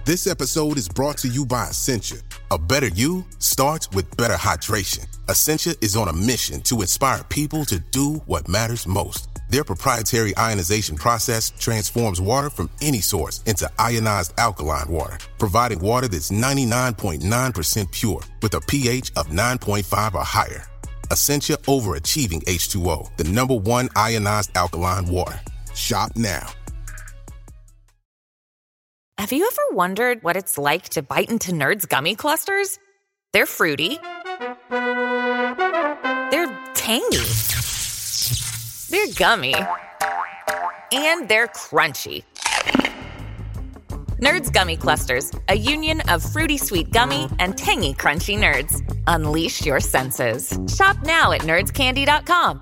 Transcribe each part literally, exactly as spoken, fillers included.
This episode is brought to you by Essentia. A better you starts with better hydration. Essentia is on a mission to inspire people to do what matters most. Their proprietary ionization process transforms water from any source into ionized alkaline water, providing water that's ninety-nine point nine percent pure with a pH of nine point five or higher. Essentia Overachieving H two O, the number one ionized alkaline water. Shop now. Have you ever wondered what it's like to bite into Nerds gummy clusters? They're fruity. They're tangy. They're gummy. And they're crunchy. Nerds Gummy Clusters, a union of fruity sweet gummy and tangy crunchy nerds. Unleash your senses. Shop now at nerds candy dot com.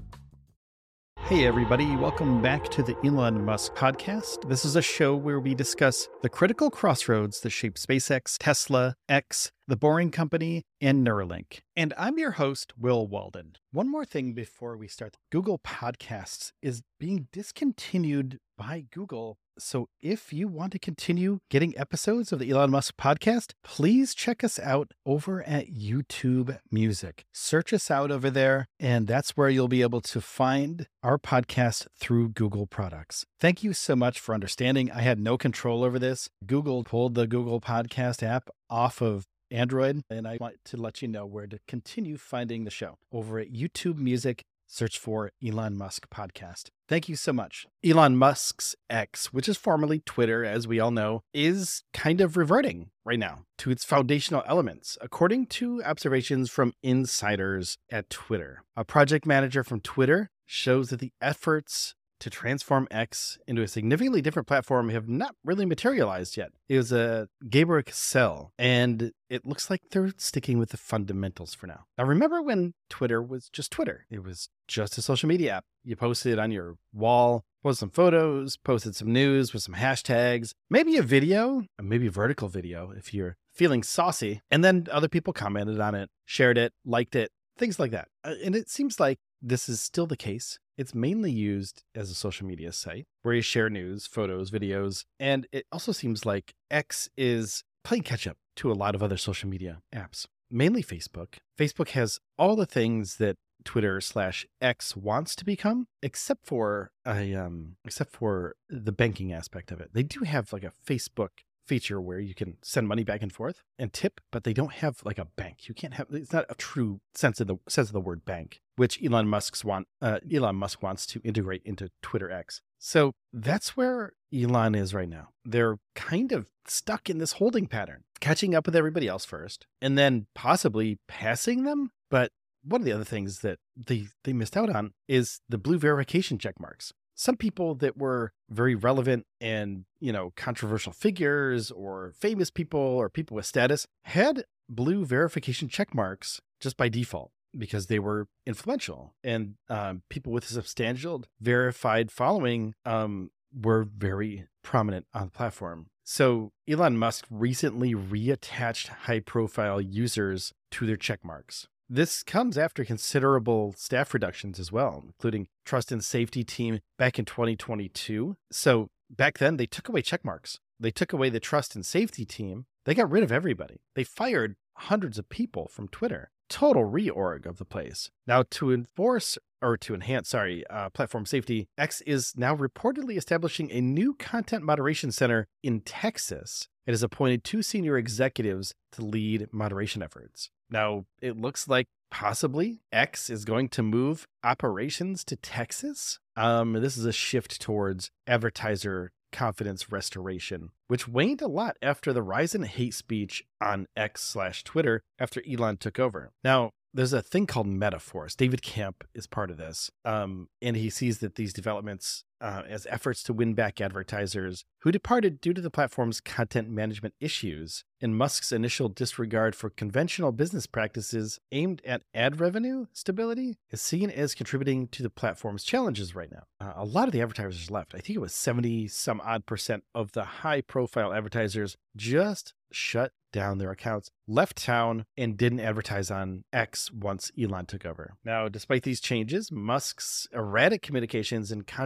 Hey everybody, welcome back to the Elon Musk podcast. This is a show where we discuss the critical crossroads that shape SpaceX, Tesla, X, The Boring Company, and Neuralink. And I'm your host, Will Walden. One more thing before we start. Google Podcasts is being discontinued by Google. So if you want to continue getting episodes of the Elon Musk podcast, please check us out over at YouTube Music. Search us out over there, and that's where you'll be able to find our podcast through Google products. Thank you so much for understanding. I had no control over this. Google pulled the Google Podcast app off of Android, and I want to let you know where to continue finding the show. Over at YouTube Music, search for Elon Musk Podcast. Thank you so much. Elon Musk's X, which is formerly Twitter, as we all know, is kind of reverting right now to its foundational elements, according to observations from insiders at Twitter. A project manager from Twitter shows that the efforts to transform X into a significantly different platform have not really materialized yet. It was a Gabriel Cassell, and it looks like they're sticking with the fundamentals for now. Now, remember when Twitter was just Twitter? It was just a social media app. You posted it on your wall, posted some photos, posted some news with some hashtags, maybe a video, or maybe a vertical video if you're feeling saucy, and then other people commented on it, shared it, liked it, things like that. And it seems like this is still the case. It's mainly used as a social media site where you share news, photos, videos, and it also seems like X is playing catch up to a lot of other social media apps, mainly Facebook. Facebook has all the things that Twitter slash X wants to become, except for a, um, except for the banking aspect of it. They do have like a Facebook feature where you can send money back and forth and tip, but they don't have like a bank. You can't have, it's not a true sense of the sense of the word bank, which Elon Musk's want, uh, Elon Musk wants to integrate into Twitter X. So that's where Elon is right now. They're kind of stuck in this holding pattern, catching up with everybody else first, and then possibly passing them. But one of the other things that they, they missed out on is the blue verification check marks. Some people that were very relevant and, you know, controversial figures or famous people or people with status had blue verification check marks just by default because they were influential, and um, people with a substantial verified following um, were very prominent on the platform. So Elon Musk recently reattached high-profile users to their check marks. This comes after considerable staff reductions as well, including trust and safety team back in twenty twenty-two. So back then they took away check marks. They took away the trust and safety team. They got rid of everybody. They fired hundreds of people from Twitter. Total reorg of the place. Now to enforce or to enhance, sorry, uh, platform safety, X is now reportedly establishing a new content moderation center in Texas. It has appointed two senior executives to lead moderation efforts. Now, it looks like possibly X is going to move operations to Texas. Um, this is a shift towards advertiser confidence restoration, which waned a lot after the rise in hate speech on X slash Twitter after Elon took over. Now, there's a thing called Metaforce. David Camp is part of this, um, and he sees that these developments uh, as efforts to win back advertisers who departed due to the platform's content management issues and Musk's initial disregard for conventional business practices aimed at ad revenue stability is seen as contributing to the platform's challenges right now. Uh, a lot of the advertisers left. I think it was seventy some odd percent of the high profile advertisers just shut down their accounts, left town, and didn't advertise on X once Elon took over. Now, despite these changes, Musk's erratic communications and controversial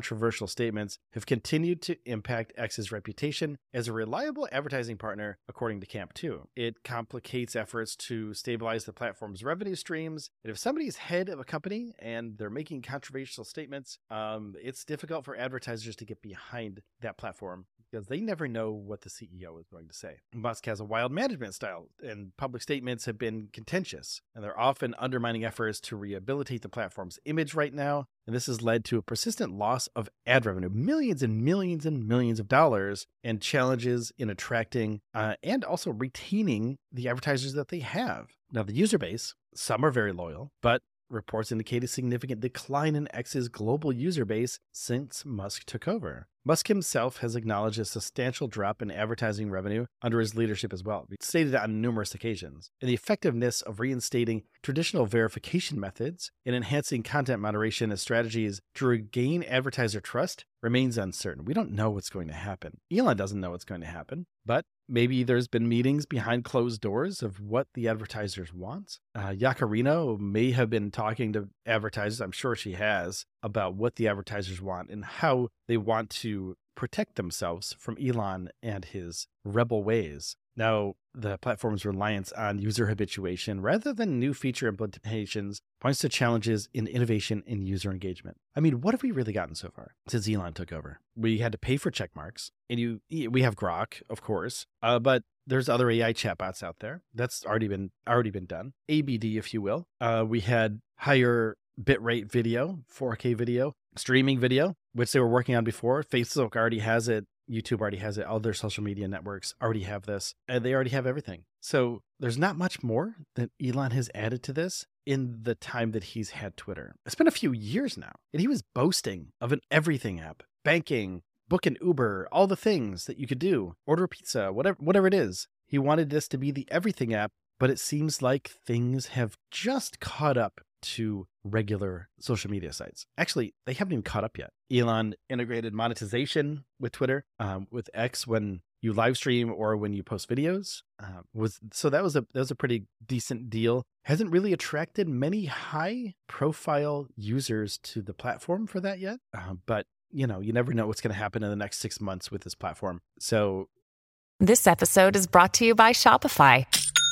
controversial statements have continued to impact X's reputation as a reliable advertising partner, according to Camp two. It complicates efforts to stabilize the platform's revenue streams. And if somebody's head of a company and they're making controversial statements, um, it's difficult for advertisers to get behind that platform because they never know what the C E O is going to say. Musk has a wild management style, and public statements have been contentious, and they're often undermining efforts to rehabilitate the platform's image right now. And this has led to a persistent loss of ad revenue, millions and millions and millions of dollars, and challenges in attracting uh, and also retaining the advertisers that they have. Now, the user base, some are very loyal, but reports indicate a significant decline in X's global user base since Musk took over. Musk himself has acknowledged a substantial drop in advertising revenue under his leadership as well. He stated on numerous occasions. And the effectiveness of reinstating traditional verification methods and enhancing content moderation as strategies to regain advertiser trust remains uncertain. We don't know what's going to happen. Elon doesn't know what's going to happen, but maybe there's been meetings behind closed doors of what the advertisers want. Uh, Yaccarino may have been talking to advertisers, I'm sure she has, about what the advertisers want and how they want to protect themselves from Elon and his rebel ways. Now, the platform's reliance on user habituation rather than new feature implementations points to challenges in innovation and user engagement. I mean, what have we really gotten so far since Elon took over? We had to pay for check marks, and you we have Grok, of course, uh, but there's other A I chatbots out there. That's already been already been done. A B D, if you will. Uh, we had higher bitrate video, four K video, streaming video, which they were working on before. Facebook already has it. YouTube already has it. All their social media networks already have this, and they already have everything. So there's not much more that Elon has added to this in the time that he's had Twitter. It's been a few years now, and he was boasting of an everything app, banking, book an Uber, all the things that you could do, order a pizza, whatever, whatever it is. He wanted this to be the everything app, but it seems like things have just caught up to regular social media sites. Actually, they haven't even caught up yet. Elon integrated monetization with Twitter, um, with X when you live stream or when you post videos. Uh, was so that was a that was a pretty decent deal. Hasn't really attracted many high profile users to the platform for that yet. Uh, but you know, you never know what's going to happen in the next six months with this platform. So, this episode is brought to you by Shopify.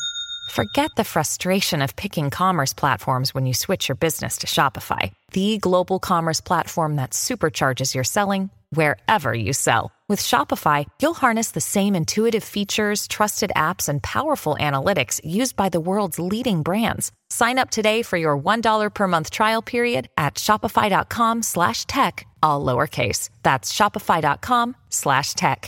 Forget the frustration of picking commerce platforms when you switch your business to Shopify, the global commerce platform that supercharges your selling wherever you sell. With Shopify, you'll harness the same intuitive features, trusted apps, and powerful analytics used by the world's leading brands. Sign up today for your one dollar per month trial period at shopify.com slash tech, all lowercase. That's shopify.com slash tech.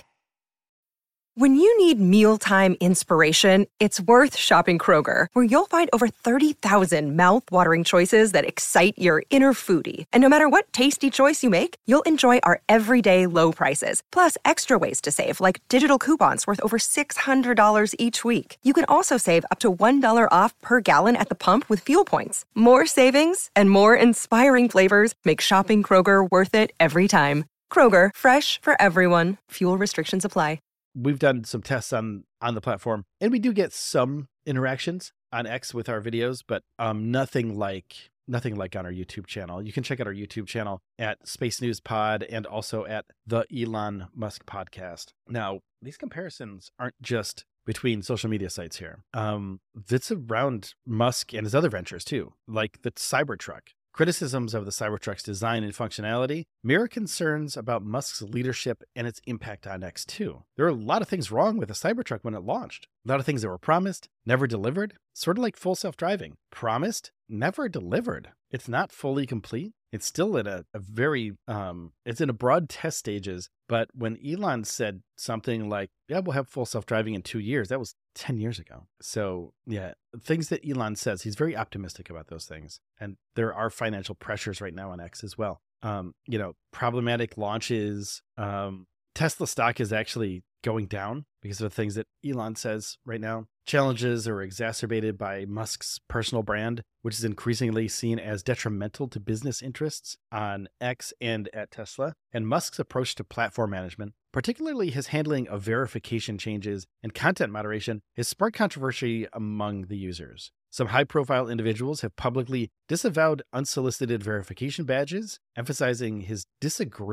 When you need mealtime inspiration, it's worth shopping Kroger, where you'll find over thirty thousand mouth-watering choices that excite your inner foodie. And no matter what tasty choice you make, you'll enjoy our everyday low prices, plus extra ways to save, like digital coupons worth over six hundred dollars each week. You can also save up to one dollar off per gallon at the pump with fuel points. More savings and more inspiring flavors make shopping Kroger worth it every time. Kroger, fresh for everyone. Fuel restrictions apply. we've done some tests on on the platform, and we do get some interactions on X with our videos, but um, nothing like nothing like on our YouTube channel. You can check out our YouTube channel at Space News Pod and also at the Elon Musk Podcast. Now, these comparisons aren't just between social media sites here. Um, it's around Musk and his other ventures too, like the Cybertruck. Criticisms of the Cybertruck's design and functionality mirror concerns about Musk's leadership and its impact on X two. There are a lot of things wrong with the Cybertruck when it launched. A lot of things that were promised, never delivered, sort of like full self-driving. Promised, never delivered. It's not fully complete. It's still in a, a very, um, it's in a broad test stages. But when Elon said something like, yeah, we'll have full self-driving in two years, that was ten years ago. So yeah, things that Elon says, he's very optimistic about those things. And there are financial pressures right now on X as well. Um, you know, problematic launches. Um, Tesla stock is actually going down because of the things that Elon says right now. Challenges are exacerbated by Musk's personal brand, which is increasingly seen as detrimental to business interests on X and at Tesla. And Musk's approach to platform management, particularly his handling of verification changes and content moderation, has sparked controversy among the users. Some high-profile individuals have publicly disavowed unsolicited verification badges, emphasizing his disagreement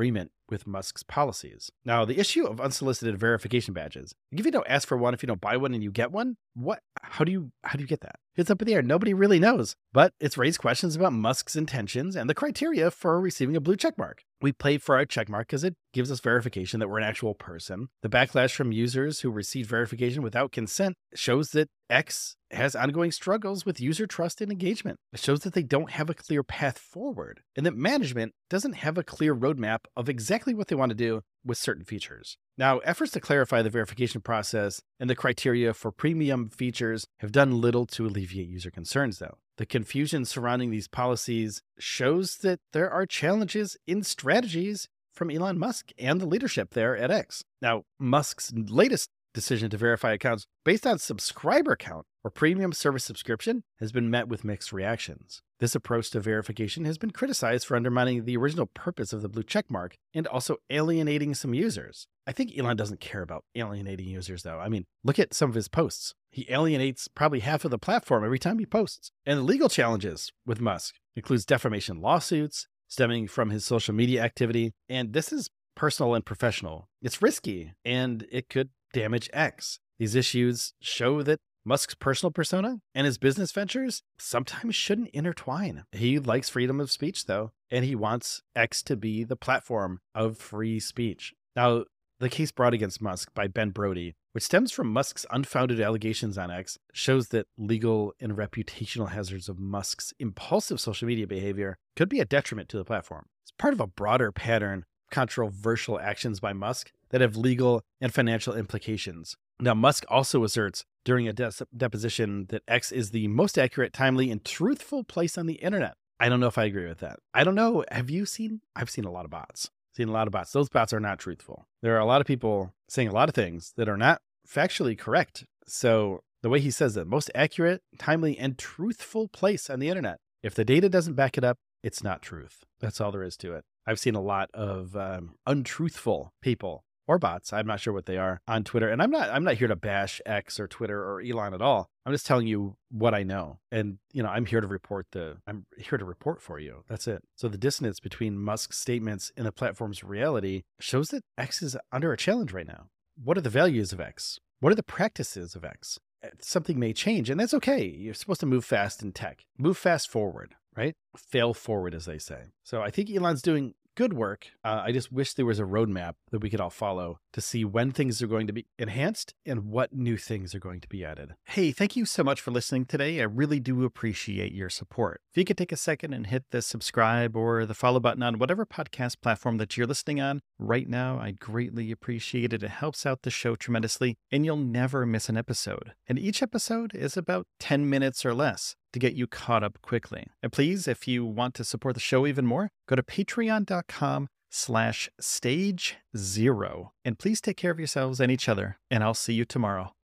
with Musk's policies. Now, the issue of unsolicited verification badges. If you don't ask for one, if you don't buy one and you get one, what? How do you how do you get that? It's up in the air. Nobody really knows. But it's raised questions about Musk's intentions and the criteria for receiving a blue checkmark. We pay for our checkmark because it gives us verification that we're an actual person. The backlash from users who receive verification without consent shows that X has ongoing struggles with user trust and engagement. It shows that they don't have a clear path forward and that management doesn't have a clear roadmap of exactly what they want to do with certain features. Now, efforts to clarify the verification process and the criteria for premium features have done little to alleviate user concerns, though. The confusion surrounding these policies shows that there are challenges in strategies from Elon Musk and the leadership there at X. Now, Musk's latest decision to verify accounts based on subscriber count or premium service subscription has been met with mixed reactions. This approach to verification has been criticized for undermining the original purpose of the blue checkmark and also alienating some users. I think Elon doesn't care about alienating users, though. I mean, look at some of his posts. He alienates probably half of the platform every time he posts. And the legal challenges with Musk includes defamation lawsuits stemming from his social media activity. And this is personal and professional. It's risky, and it could damage X. These issues show that Musk's personal persona and his business ventures sometimes shouldn't intertwine. He likes freedom of speech, though, and he wants X to be the platform of free speech. Now, the case brought against Musk by Ben Brody, which stems from Musk's unfounded allegations on X, shows that legal and reputational hazards of Musk's impulsive social media behavior could be a detriment to the platform. It's part of a broader pattern of controversial actions by Musk that have legal and financial implications. Now, Musk also asserts during a de- deposition that X is the most accurate, timely, and truthful place on the internet. I don't know if I agree with that. I don't know. Have you seen? I've seen a lot of bots. Seen a lot of bots. Those bots are not truthful. There are a lot of people saying a lot of things that are not factually correct. So the way he says it, most accurate, timely, and truthful place on the internet. If the data doesn't back it up, it's not truth. That's all there is to it. I've seen a lot of um, untruthful people or bots, I'm not sure what they are, on Twitter. And I'm not I'm not here to bash X or Twitter or Elon at all. I'm just telling you what I know. And, you know, I'm here to report the, I'm here to report for you. That's it. So the dissonance between Musk's statements and the platform's reality shows that X is under a challenge right now. What are the values of X? What are the practices of X? Something may change, and that's okay. You're supposed to move fast in tech. Move fast forward, right? Fail forward, as they say. So I think Elon's doing good work. Uh, I just wish there was a roadmap that we could all follow to see when things are going to be enhanced and what new things are going to be added. Hey, thank you so much for listening today. I really do appreciate your support. If you could take a second and hit the subscribe or the follow button on whatever podcast platform that you're listening on right now, I'd greatly appreciate it. It helps out the show tremendously, and you'll never miss an episode. And each episode is about ten minutes or less to get you caught up quickly. And please, if you want to support the show even more, go to patreon.com slash stage zero. And please take care of yourselves and each other, and I'll see you tomorrow.